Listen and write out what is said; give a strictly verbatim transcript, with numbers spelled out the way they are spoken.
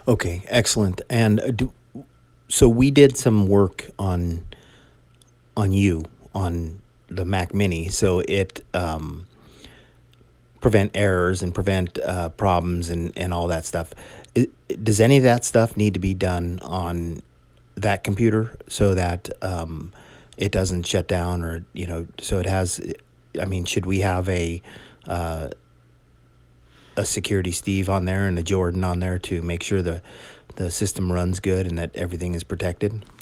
Okay, excellent. And uh, do, so we did some work on on you on the Mac Mini, so it um, prevent errors and prevent uh, problems and and all that stuff. I Does any of that stuff need to be done on that computer so that um, it doesn't shut down, or you know, so it has? I mean, should we have a uh, a security Steve on there and a Jordan on there to make sure the the system runs good and that everything is protected?